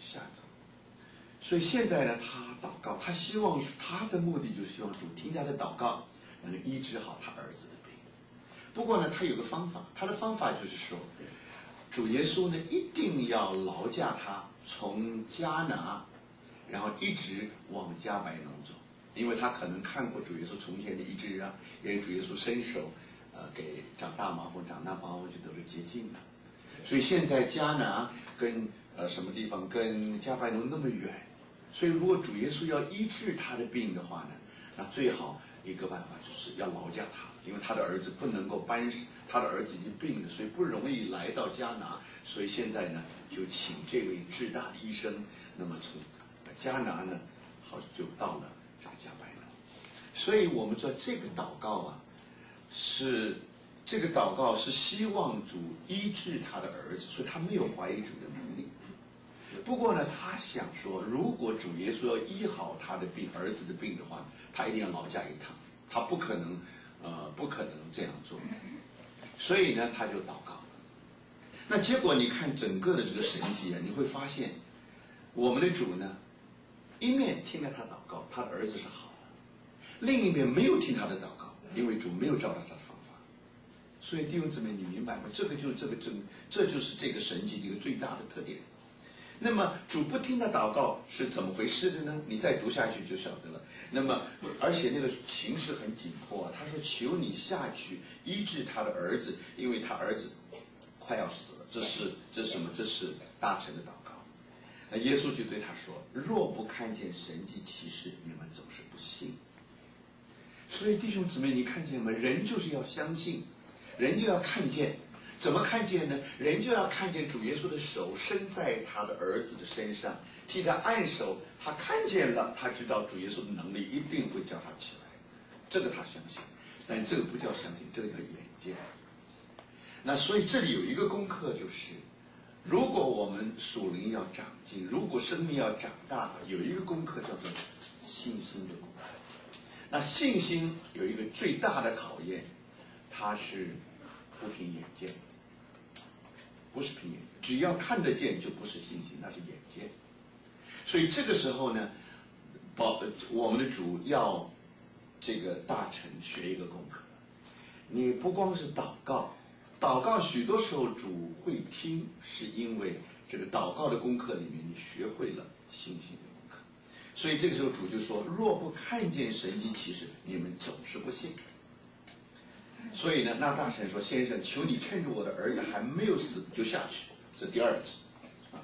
吓走。所以现在呢，他祷告，他希望他的目的就是希望主听他的祷告，能够医治好他儿子的病。不过呢，他有个方法，他的方法就是说，主耶稣呢一定要劳驾他从迦拿，然后一直往迦百农走，因为他可能看过主耶稣从前的医治啊，因为主耶稣伸手给长大麻风，长大麻风就得了洁净了。所以现在迦拿跟什么地方跟迦百农那么远，所以如果主耶稣要医治他的病的话呢，那最好一个办法就是要劳驾他，因为他的儿子不能够搬，他的儿子已经病了，所以不容易来到迦拿，所以现在呢就请这位至大的医生，那么从迦拿呢好就到了这个迦百农。所以我们说这个祷告啊，是希望主医治他的儿子，所以他没有怀疑主的能力。不过呢，他想说，如果主耶稣要医好他的病，儿子的病的话，他一定要劳驾一趟，他不可能这样做。所以呢，他就祷告。那结果你看整个的这个神迹啊，你会发现，我们的主呢，一面听了他祷告，他的儿子是好了；另一面没有听他的祷告，因为主没有照到他的方法。所以弟兄姊妹，你明白吗？这就是这个神迹的一个最大的特点。那么主不听他祷告是怎么回事的呢？你再读下去就晓得了。那么而且那个情势很紧迫啊，他说求你下去医治他的儿子，因为他儿子快要死了。这是什么？这是大臣的祷告。那耶稣就对他说，若不看见神迹奇事，你们总是不信。所以弟兄姊妹，你看见吗？人就是要相信，人就要看见。怎么看见呢？人就要看见主耶稣的手伸在他的儿子的身上，替他按手，他看见了，他知道主耶稣的能力一定会叫他起来，这个他相信。但这个不叫相信，这个叫眼见。那所以这里有一个功课，就是如果我们属灵要长进，如果生命要长大，有一个功课叫做信心的功课。那信心有一个最大的考验，它是不凭眼见，不是凭眼，只要看得见就不是信心，那是眼见。所以这个时候呢，我们的主要这个大臣学一个功课，你不光是祷告，祷告许多时候主会听，是因为这个祷告的功课里面你学会了信心的功课。所以这个时候主就说，若不看见神迹奇事，你们总是不信。所以呢，那大臣说，先生，求你趁着我的儿子还没有死就下去。这第二次啊，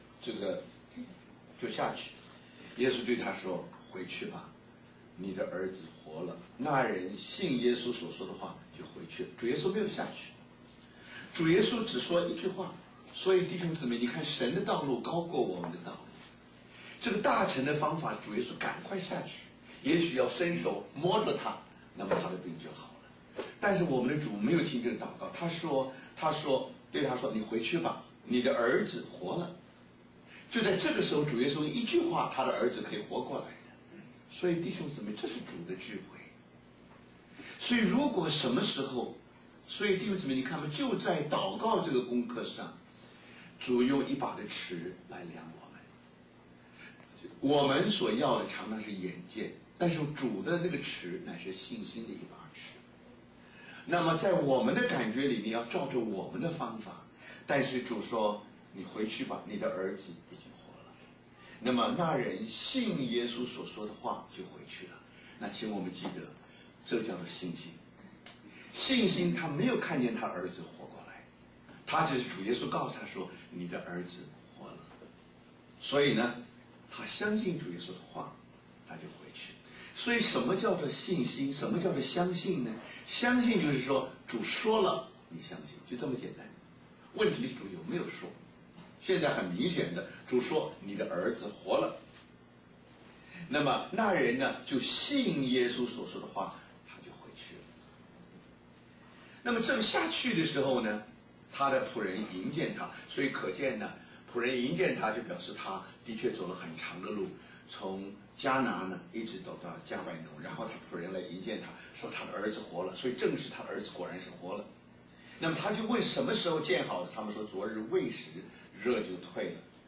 就下去。耶稣对他说，回去吧，你的儿子活了。那人信耶稣所说的话，就回去了。主耶稣没有下去，主耶稣只说一句话。所以弟兄姊妹，你看神的道路高过我们的道路。这个大臣的方法，主耶稣赶快下去，也许要伸手摸着他，那么他的病就好了。但是我们的主没有听这个祷告，对他说，你回去吧，你的儿子活了。就在这个时候，主耶稣一句话，他的儿子可以活过来的。所以弟兄姊妹，这是主的智慧。所以如果什么时候，所以弟兄姊妹，你看嘛，就在祷告这个功课上，主用一把的尺来量我们。我们所要的常常是眼见，但是主的那个尺乃是信心的一把尺。那么在我们的感觉里面要照着我们的方法，但是主说，你回去吧，你的儿子已经活了。那么那人信耶稣所说的话就回去了。那请我们记得，这叫做信心。信心他没有看见他儿子活过来，他只是主耶稣告诉他说，你的儿子活了。所以呢，他相信主耶稣的话，他就回去。所以什么叫做信心？什么叫做相信呢？相信就是说主说了你相信，就这么简单。问题是主有没有说？现在很明显的，主说你的儿子活了。那么那人呢，就信耶稣所说的话，他就回去了。那么正下去的时候呢，他的仆人迎见他，所以可见呢，仆人迎见他就表示他的确走了很长的路，从迦拿呢一直走到迦百农，然后他仆人来迎见他，说他的儿子活了，所以证实他的儿子果然是活了。那么他就问什么时候见好的，他们说昨日未时，热就退了。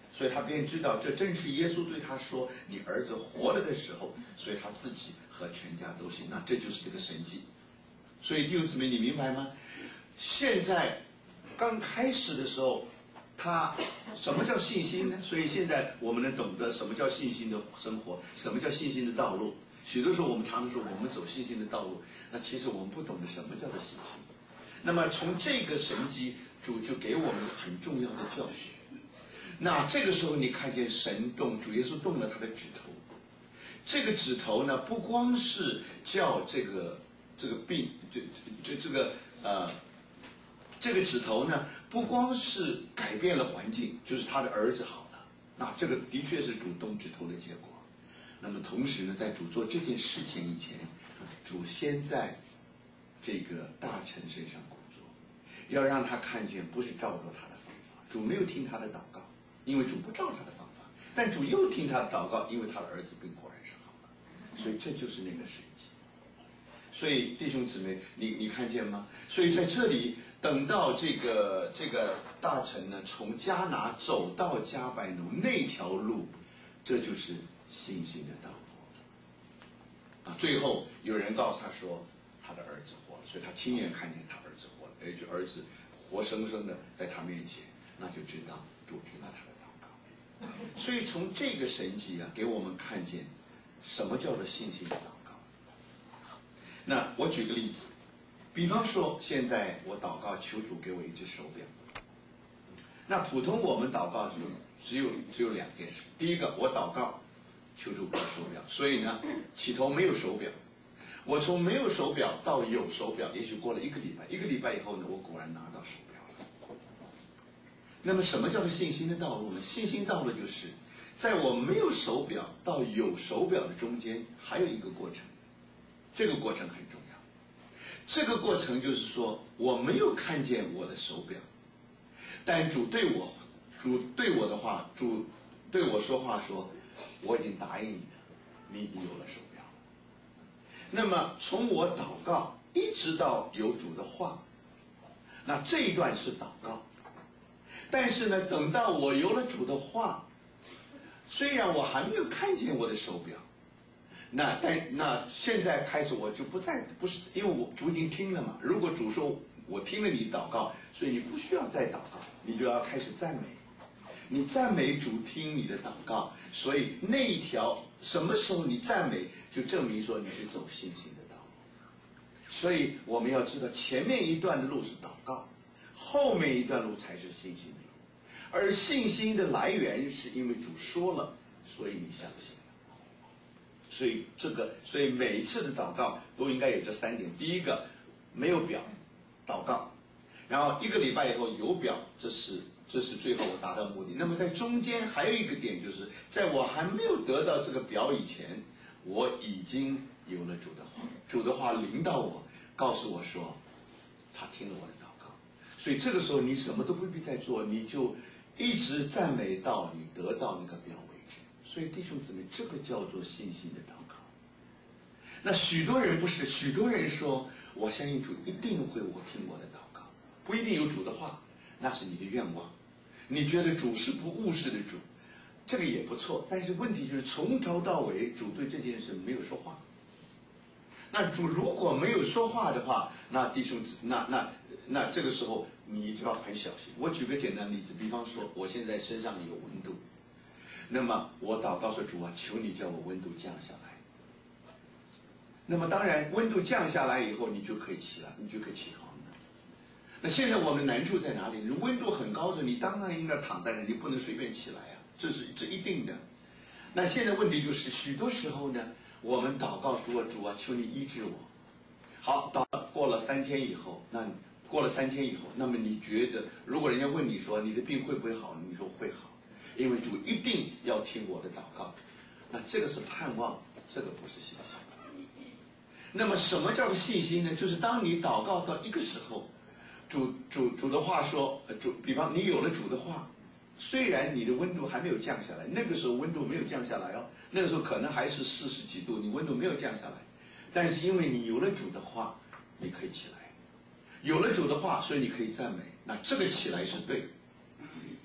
所以他便知道这正是耶稣对他说你儿子活了的时候，所以他自己和全家都信。那这就是这个神迹。所以弟兄姊妹，你明白吗？现在刚开始的时候，他什么叫信心呢？所以现在我们能懂得什么叫信心的生活，什么叫信心的道路。许多时候我们常常说我们走信心的道路，那其实我们不懂得什么叫做信心。那么从这个神迹，主就给我们很重要的教训。那这个时候你看见神动，主耶稣动了他的指头。这个指头呢，不光是叫这个病，这个指头呢，不光是改变了环境，就是他的儿子好了。那这个的确是主动指头的结果。那么同时呢，在主做这件事情以前，主先在这个大臣身上工作，要让他看见不是照着他的方法。主没有听他的祷告，因为主不照他的方法，但主又听他的祷告，因为他的儿子病果然是好了。所以这就是那个神迹。所以弟兄姊妹，你看见吗？所以在这里，等到这个大臣呢，从迦拿走到迦百农那条路，这就是信心的道路。最后有人告诉他说，他的儿子活了，所以他亲眼看见他儿子活了，而且儿子活生生的在他面前，那就知道主听了他的祷告。所以从这个神迹给我们看见什么叫做信心的祷告。那我举个例子，比方说现在我祷告求主给我一只手表。那普通我们祷告就只有两件事。第一个，我祷告求主给我手表，所以呢起头没有手表，我从没有手表到有手表，也许过了一个礼拜，一个礼拜以后呢，我果然拿到手表了。那么什么叫做信心的道路呢？信心道路就是在我没有手表到有手表的中间还有一个过程，这个过程很重要。这个过程就是说，我没有看见我的手表，但主对我的话，主对我说话说，我已经答应你了，你已经有了手表了。那么从我祷告一直到有主的话，那这一段是祷告。但是呢，等到我有了主的话，虽然我还没有看见我的手表，那现在开始我就不是因为我主已经听了嘛。如果主说我听了你祷告，所以你不需要再祷告，你就要开始赞美。你赞美主听你的祷告，所以那一条什么时候你赞美，就证明说你是走信心的道路。所以我们要知道，前面一段的路是祷告，后面一段路才是信心的路。而信心的来源是因为主说了，所以你相信了。所以每一次的祷告都应该有这三点。第一个，没有表，祷告；然后一个礼拜以后有表，这是最后我达到目的。那么在中间还有一个点，就是在我还没有得到这个表以前，我已经有了主的话，主的话临到我，告诉我说他听了我的祷告。所以这个时候你什么都不必再做，你就一直赞美到你得到那个表为止。所以弟兄姊妹，这个叫做信心的祷告。那许多人不是，许多人说我相信主一定会听我的祷告，不一定有主的话，那是你的愿望。你觉得主是不务实的主，这个也不错，但是问题就是从头到尾主对这件事没有说话。那主如果没有说话的话，那弟兄那这个时候你就要很小心。我举个简单的例子，比方说我现在身上有温度，那么我祷告说主啊，求你叫我温度降下来。那么当然温度降下来以后，你就可以起来，你就可以起床了。那现在我们难处在哪里？温度很高时，你当然应该躺在那，你不能随便起来啊，这一定的。那现在问题就是，许多时候呢，我们祷告说主啊，求你医治我。好，过了3天以后，那么你觉得，如果人家问你说你的病会不会好，你说会好，因为主一定要听我的祷告。那这个是盼望，这个不是信心。那么什么叫做信心呢？就是当你祷告到一个时候，主的话说，比方你有了主的话，虽然你的温度还没有降下来，那个时候温度没有降下来哦，那个时候可能还是40几度，你温度没有降下来，但是因为你有了主的话，你可以起来，有了主的话，所以你可以赞美，那这个起来是对。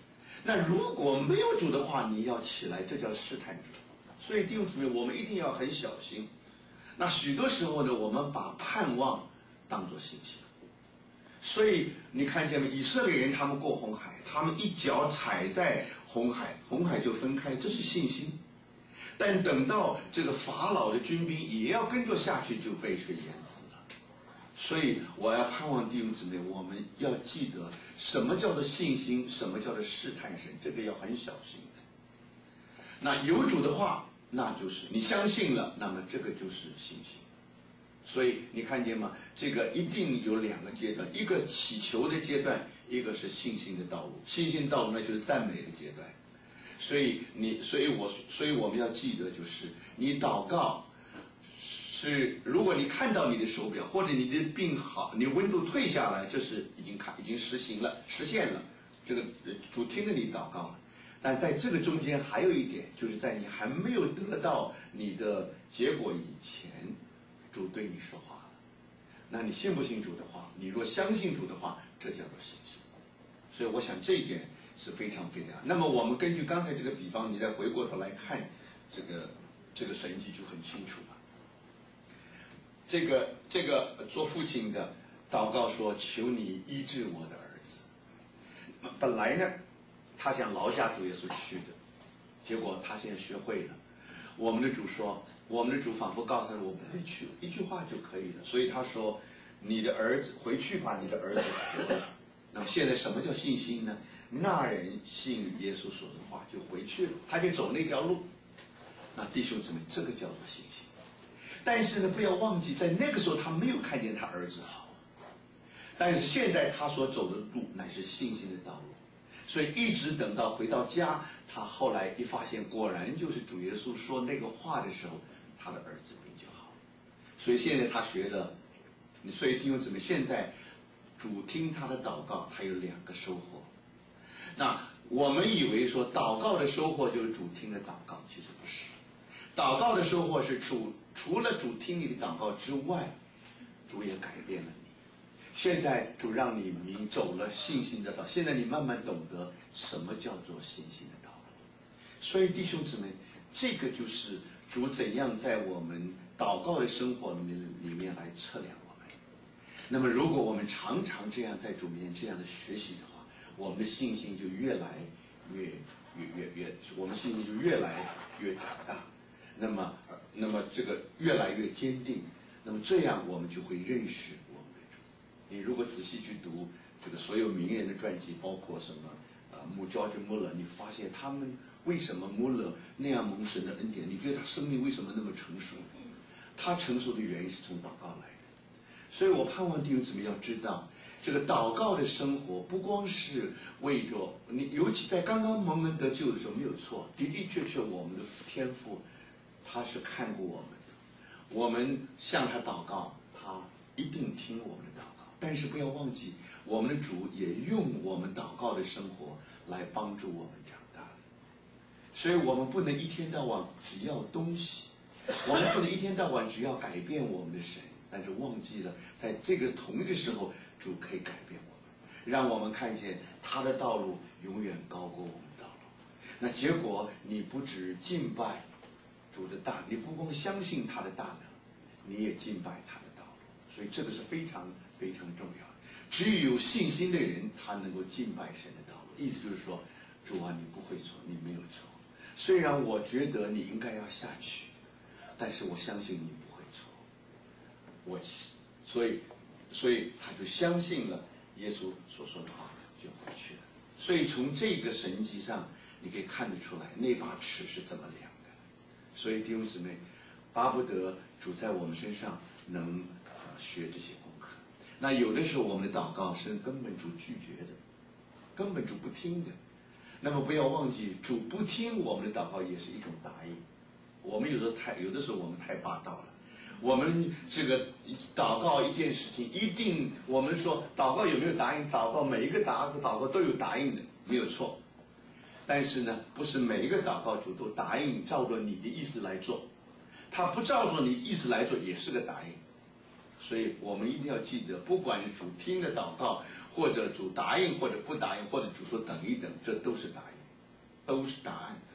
那如果没有主的话，你要起来，这叫试探主。所以弟兄姊妹，我们一定要很小心。那许多时候呢，我们把盼望当作信心。所以你看见没？以色列人他们过红海，他们一脚踩在红海，红海就分开，这是信心。但等到这个法老的军兵也要跟着下去，就被水淹死了。所以我要盼望弟兄姊妹，我们要记得什么叫做信心，什么叫做试探神，这个要很小心的。那有主的话，那就是你相信了，那么这个就是信心。所以你看见吗？这个一定有两个阶段，一个祈求的阶段，一个是信心的道路。信心道路那就是赞美的阶段。所以我们要记得，就是你祷告是，如果你看到你的手表或者你的病好，你温度退下来，这是已经实现了，这个主听了你祷告了。但在这个中间还有一点，就是在你还没有得到你的结果以前，主对你说话了。那你信不信主的话？你若相信主的话，这叫做信心。所以我想这一点是非常非常。那么我们根据刚才这个比方，你再回过头来看这个神迹就很清楚了。这个做父亲的祷告说：“求你医治我的儿子。”本来呢，他想劳驾主耶稣去的，结果他现在学会了。我们的主说，我们的主仿佛告诉他：“我不会去，一句话就可以了。”所以他说：“你的儿子回去把你的儿子得了。”那么现在什么叫信心呢？那人信耶稣说的话就回去了，他就走那条路。那弟兄姊妹，这个叫做信心。但是呢，不要忘记，在那个时候他没有看见他儿子好，但是现在他所走的路乃是信心的道路。所以一直等到回到家，他后来一发现，果然就是主耶稣说那个话的时候，他的儿子病就好了。所以现在他学的，所以弟兄姊妹，现在主听他的祷告，他有两个收获。那我们以为说祷告的收获就是主听的祷告，其实不是。祷告的收获是除了主听你的祷告之外，主也改变了你。现在主让你走了信心的道，现在你慢慢懂得什么叫做信心的道路。所以弟兄姊妹，这个就是主怎样在我们祷告的生活里面来测量我们。那么如果我们常常这样在主面前这样的学习的话，我们的信心就越来越我们信心就越来越长大。那么这个越来越坚定，那么这样我们就会认识我们的主。你如果仔细去读这个所有名人的传记，包括什么George Muller，你发现他们为什么Muller那样蒙神的恩典？你觉得他生命为什么那么成熟？他成熟的原因是从祷告来的。所以我盼望弟兄姊妹要知道，这个祷告的生活不光是为着你，尤其在刚刚蒙恩得救的时候没有错，的的确确我们的天父他是看顾我们的，我们向他祷告，他一定听我们的祷告。但是不要忘记，我们的主也用我们祷告的生活来帮助我们长大。所以我们不能一天到晚只要东西，我们不能一天到晚只要改变我们的神，但是忘记了在这个同一个时候，主可以改变我们，让我们看见他的道路永远高过我们的道路。那结果你不只敬拜主的大，你不光相信他的大能，你也敬拜他的道路。所以这个是非常非常重要的。只有信心的人，他能够敬拜神的道路。意思就是说，主啊，你不会错，你没有错。虽然我觉得你应该要下去，但是我相信你不会错。所以他就相信了耶稣所说的话，就回去了。所以从这个神迹上，你可以看得出来那把尺是怎么量的。所以弟兄姊妹，巴不得主在我们身上能学这些功课。那有的时候我们的祷告是根本主拒绝的，根本主不听的。那么不要忘记，主不听我们的祷告也是一种答应。我们有的时候我们太霸道了。我们这个祷告一件事情，一定我们说祷告有没有答应？祷告每一个祷告都有答应的，没有错。但是呢，不是每一个祷告主都答应照着你的意思来做，他不照着你意思来做也是个答应。所以我们一定要记得，不管是主听的祷告，或者主答应或者不答应，或者主说等一等，这都是答应。 都是答案的。